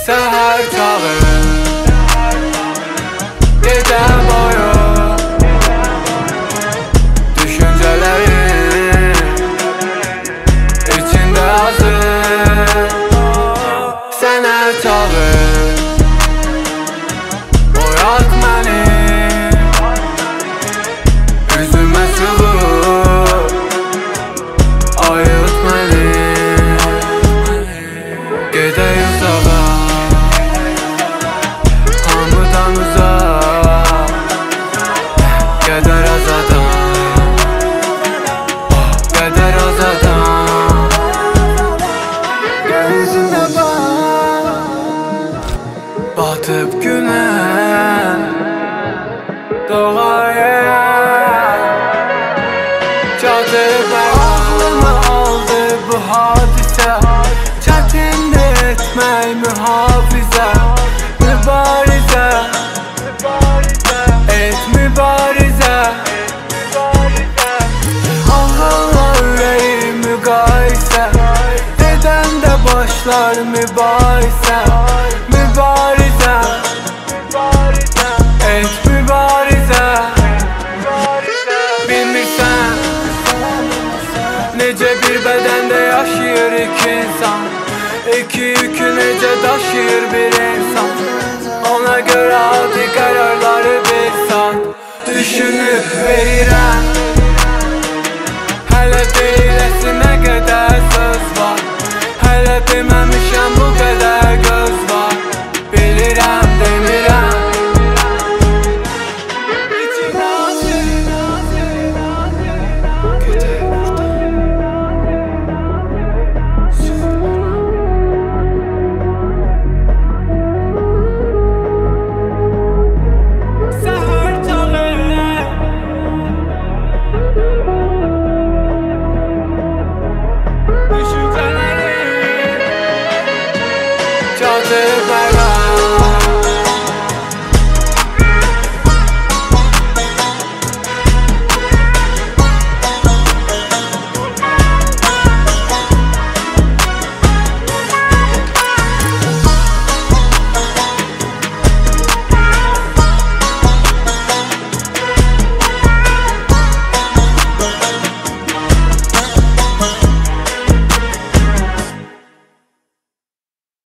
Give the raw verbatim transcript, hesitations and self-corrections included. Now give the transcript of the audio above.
Səhər çağı gecə boyu düşüncələrim içində azır. Sənə çağı oyat məni, üzümə sığır ayıt məni. Gedək uzağa, hamıdan uzaq, gedər azadan, gedər azadan. Gözünə bax, batıb günə doğaya, çatıb ağlımı aldı bu hadisə. Çətindir etmək mühafizə, mübarizə, et mübarizə. Ağlarla ürəyi müqayisə, edəndə başlar mübahisə. Mübarizə, et mübarizə. Bilmirsən necə bir bədəndə yaşayır iki insan, İki yükü necə daşıyır bir insan. Ona görə adi qərarları bir saat düşünüb verirəm.